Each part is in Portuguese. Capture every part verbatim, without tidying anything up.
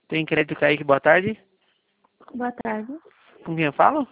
Tem crédito, Kaique, boa tarde. Boa tarde. Com quem eu falo?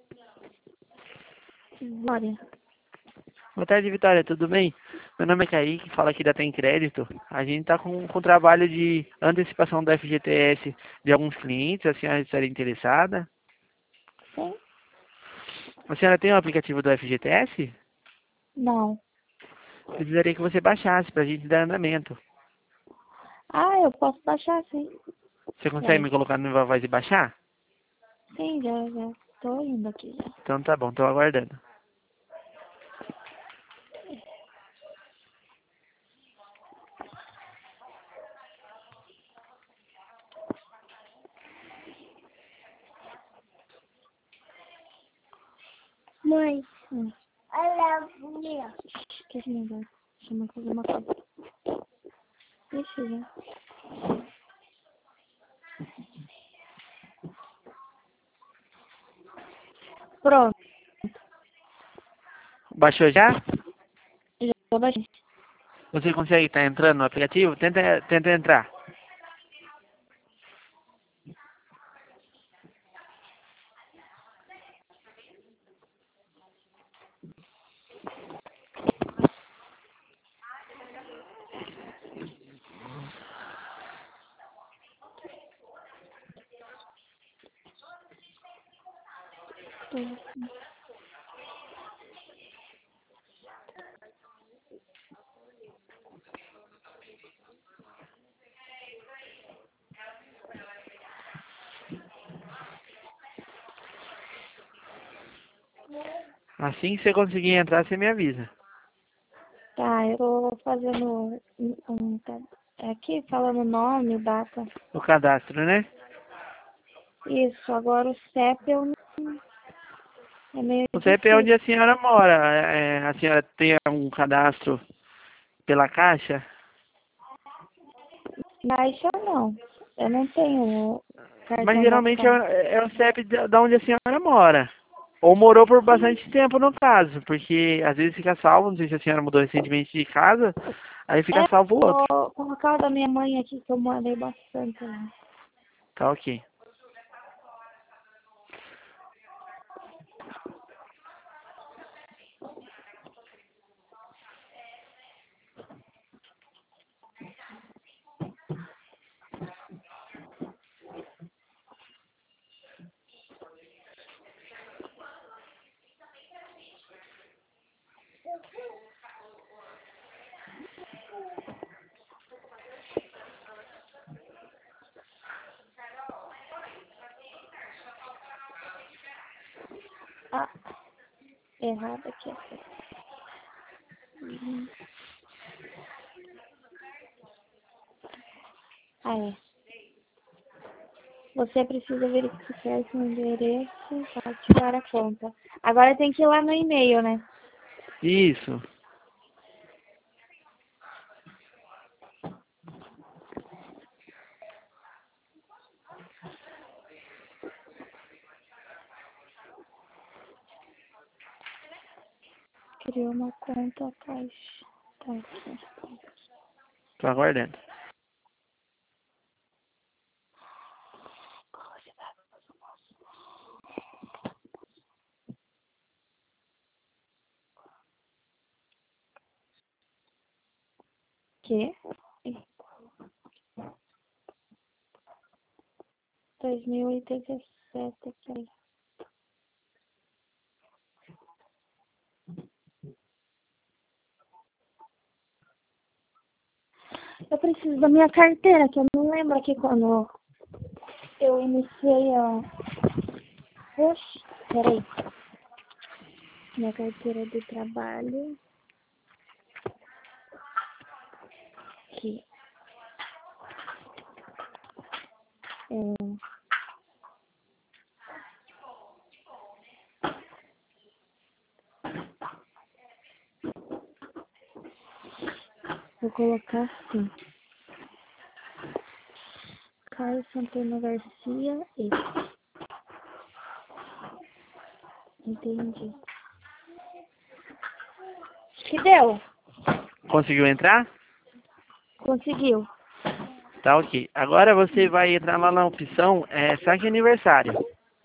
Glória. Boa tarde, Vitória, tudo bem? Meu nome é Kaique, fala aqui da Tem Crédito. A gente está com, com trabalho de antecipação do F G T S de alguns clientes, a senhora estaria interessada? Sim? A senhora tem o aplicativo do F G T S? Não. Precisaria que você baixasse para a gente dar andamento. Ah, eu posso baixar, sim. Você consegue Vai. me colocar no Viva Voz e baixar? Sim, já, já. Tô indo aqui já. Então tá bom, estou aguardando. Mãe. Hum. Olha, minha. Que esse negócio? Chama fazer uma coisa. Ixi, já. Pronto. Baixou já? Já baixei. Você consegue estar entrando no aplicativo? Tenta, tenta entrar. Tô. Assim que você conseguir entrar, você me avisa. Tá, eu tô fazendo um, um tá, aqui falando nome, data. O cadastro, né? Isso, agora o C E P eu não, é meio O C E P é difícil. onde a senhora mora. É, a senhora tem um cadastro pela Caixa? Caixa não. Eu não tenho Mas cartão da geralmente Caixa. é, é o C E P da da onde a senhora mora. Ou morou por bastante tempo no caso, porque às vezes fica salvo, não sei se a senhora mudou recentemente de casa, aí fica É, salvo o outro. vou colocar o da minha mãe aqui, que eu morei bastante lá. Tá ok. Ah, errado aqui. Hum. Ah, é. Você precisa verificar seu endereço para ativar a conta. Agora tem que ir lá no e-mail, né? Isso. Criou uma conta caixa. Tá aqui. Tô aguardando. Que? dois mil e dezessete aqui. Eu preciso da minha carteira, que eu não lembro aqui quando eu iniciei a... Oxe, peraí. Minha carteira de trabalho. Aqui. É... Vou colocar assim. Caio Santana Garcia, esse. Entendi. Que deu? Conseguiu entrar? Conseguiu. Tá ok. Agora você vai entrar lá na opção é, saque aniversário.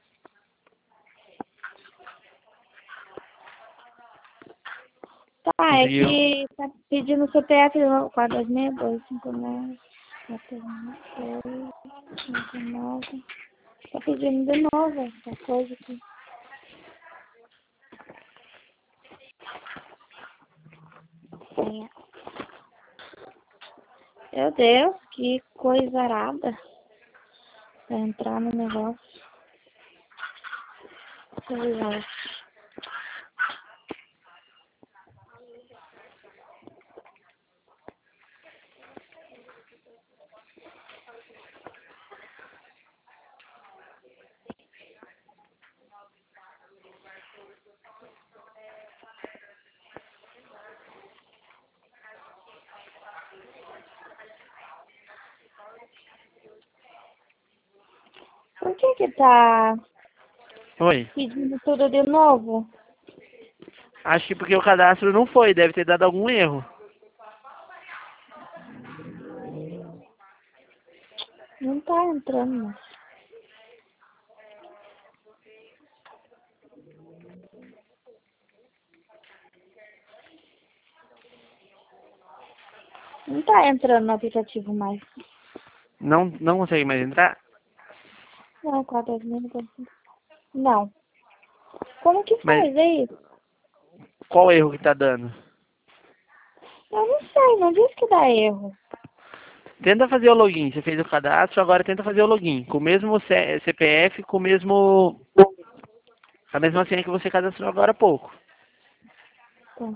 Tá, é Conseguiu? que tá pedindo o C P F quatro dois seis dois cinco nove quatro dois cinco nove. Tá pedindo de novo essa coisa aqui. É. Meu Deus, que coisa arada pra entrar no negócio. Celular. Por que que tá Oi. pedindo tudo de novo? Acho que porque o cadastro não foi, deve ter dado algum erro. Não tá entrando, mas... Não tá entrando no aplicativo mais. Não, não consegue mais entrar? Não, quatro dois seis dois cinco. Não. Como que Mas faz aí? qual erro que tá dando? Eu não sei, não diz que dá erro. Tenta fazer o login. Você fez o cadastro, agora tenta fazer o login. Com o mesmo C- CPF, com o mesmo... a mesma senha que você cadastrou agora há pouco. Tá.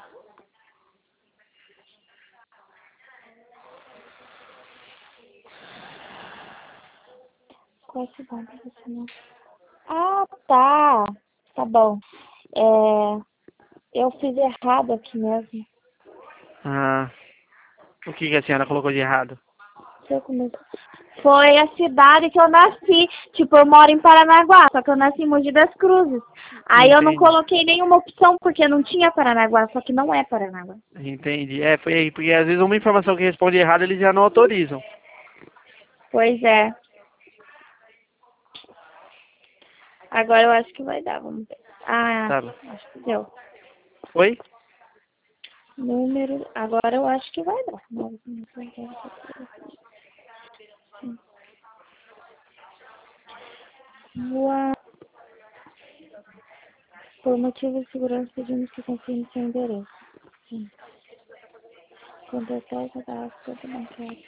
Qual é cidade você não? Ah, tá. Tá bom. É, eu fiz errado aqui mesmo. Ah, o que que a senhora colocou de errado? Deixa eu começar. Foi a cidade que eu nasci. Tipo, eu moro em Paranaguá, só que eu nasci em Mogi das Cruzes. Aí eu não Entendi. coloquei nenhuma opção porque não tinha Paranaguá, só que não é Paranaguá. Entendi. É, foi aí, porque às vezes uma informação que responde errado eles já não autorizam. Pois é. Agora eu acho que vai dar, vamos ver. Ah, Tá bom. acho que deu. Oi? Número, agora eu acho que vai dar. Rua, por motivo de segurança, pedimos que confie no seu endereço. Sim. Contratar, cadastro, conta bancária.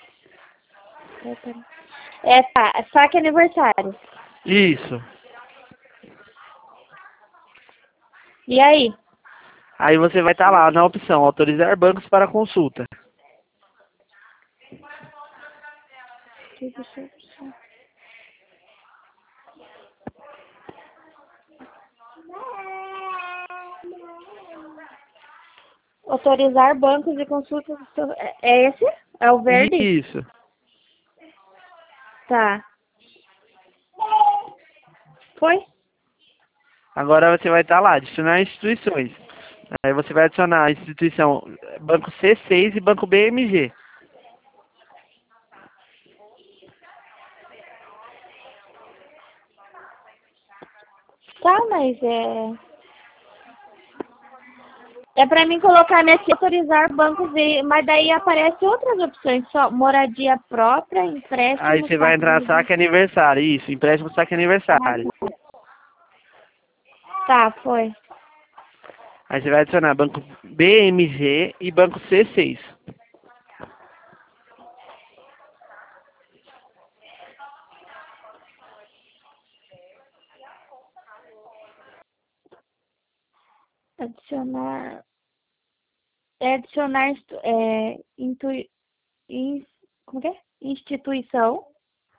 É, tá. É saque aniversário. Isso. E aí? Aí você vai estar lá na opção autorizar bancos para consulta. Tudo certo. Autorizar bancos e consultas. É é esse? É o verde? Isso. Tá. Foi? Agora você vai estar lá, adicionar instituições. Aí você vai adicionar a instituição Banco C seis e Banco B M G. Tá, mas é... É pra mim colocar nesse autorizar bancos e... Mas daí aparece outras opções, só moradia própria, Aí empréstimo, você vai saque entrar de... saque aniversário. Isso, empréstimo saque aniversário. Tá, foi. Aí você vai adicionar Banco B M G e Banco C seis. Adicionar... É adicionar... instu- É, intu... in- Como que é? Instituição.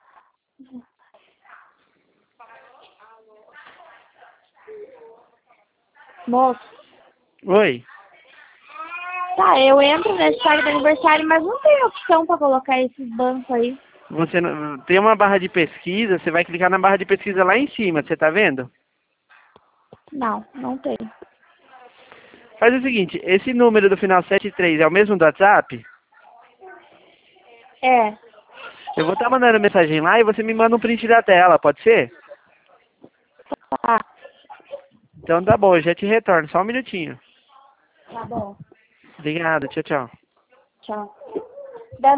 Moço. Oi. Tá, eu entro nesse saque de aniversário, mas não tem opção pra colocar esses bancos aí. Você não- tem uma barra de pesquisa, você vai clicar na barra de pesquisa lá em cima, você tá vendo? Não, não tem. Faz o seguinte, esse número do final setenta e três é o mesmo do WhatsApp? É. Eu vou estar mandando mensagem lá e você me manda um print da tela, pode ser? Tá, Então tá bom, eu já te retorno, só um minutinho. tá bom. Obrigado, tchau, tchau. Tchau.